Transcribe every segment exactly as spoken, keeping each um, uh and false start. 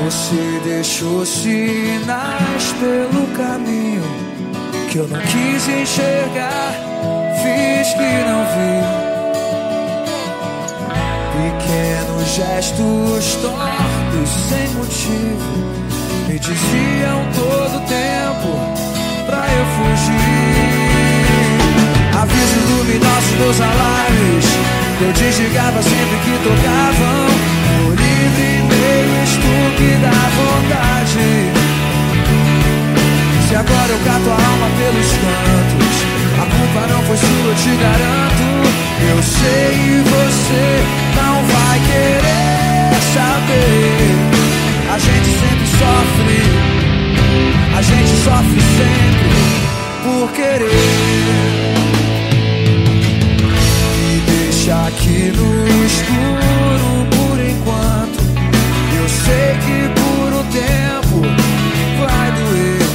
Você deixou sinais pelo caminho que eu não quis enxergar, fiz que não vi. Pequenos gestos tortos sem motivo me diziam todo tempo pra eu fugir. Avisos luminosos dos alarmes que eu desligava sempre que tocavam, por livre e meio estúpida vontade. Se agora eu cato a alma pelos cantos, a culpa não foi sua, eu te garanto. Eu sei e você não vai querer saber. A gente sempre sofre, a gente sofre sempre por querer. Me deixa aqui no escuro por enquanto. Eu sei que por um tempo vai doer.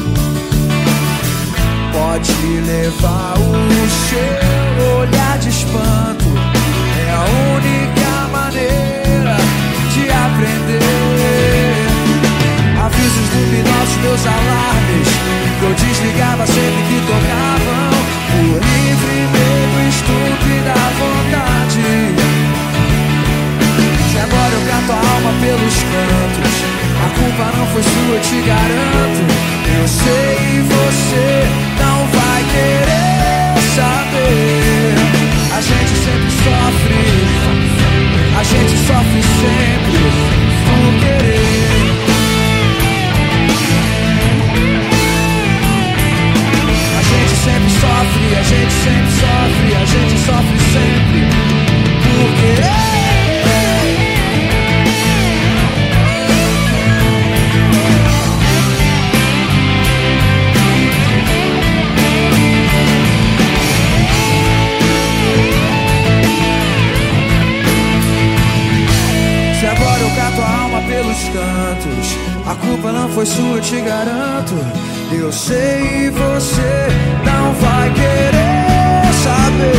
Pode levar o seu olhar de espanto, é a única maneira de aprender. Avisos luminosos, meus alarmes que eu desligava sempre que tocavam, por livre e meio estúpida vontade. Se agora eu canto a alma pelos cantos, a culpa não foi sua, eu te garanto. Eu sei e você não vai querer saber. A gente sempre sofre, a gente sofre sempre por querer. A gente sempre sofre, a gente sempre sofre, a gente sofre sempre por querer. Pelos cantos, a culpa não foi sua, eu te garanto. Eu sei e você não vai querer saber.